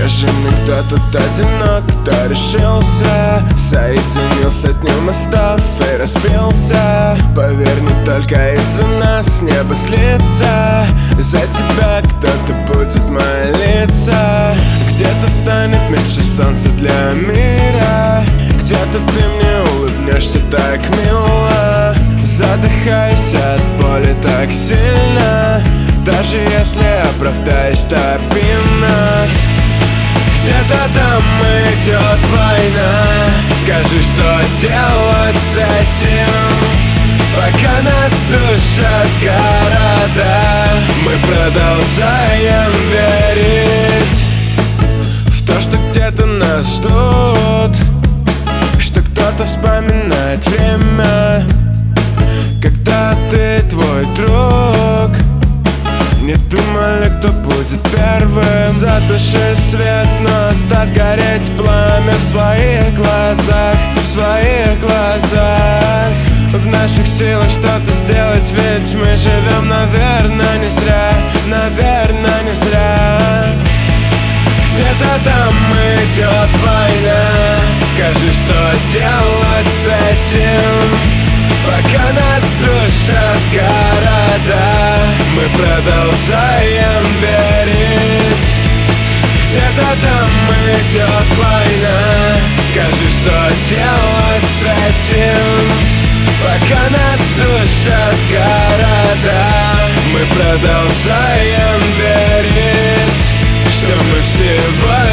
Скажи мне, кто тут одинок, кто решился, соединился днем остав и разбился. Поверь, не только из-за нас небо слится, за тебя кто-то будет молиться. Где-то станет меньше солнца для мира, где-то ты мне улыбнешься так мило. Задыхаясь от боли так сильно, даже если оправдаюсь, топи нас. Где-то там идет война, скажи, что делать с этим? Пока нас душат города, мы продолжаем верить в то, что где-то нас ждут, что кто-то вспоминает время, когда ты твой друг. Не думали, кто будет первым. Затуши свет, но оставь гореть пламя в своих глазах, в своих глазах. В наших силах что-то сделать, ведь мы живем, наверное, не зря, наверное, не зря. Где-то там идет война, скажи, что делать с этим? Пока нас душат города, мы продолжаем верить. Где-то там идет война, скажи, что делать с этим? Пока нас душат города, мы продолжаем верить, что мы всего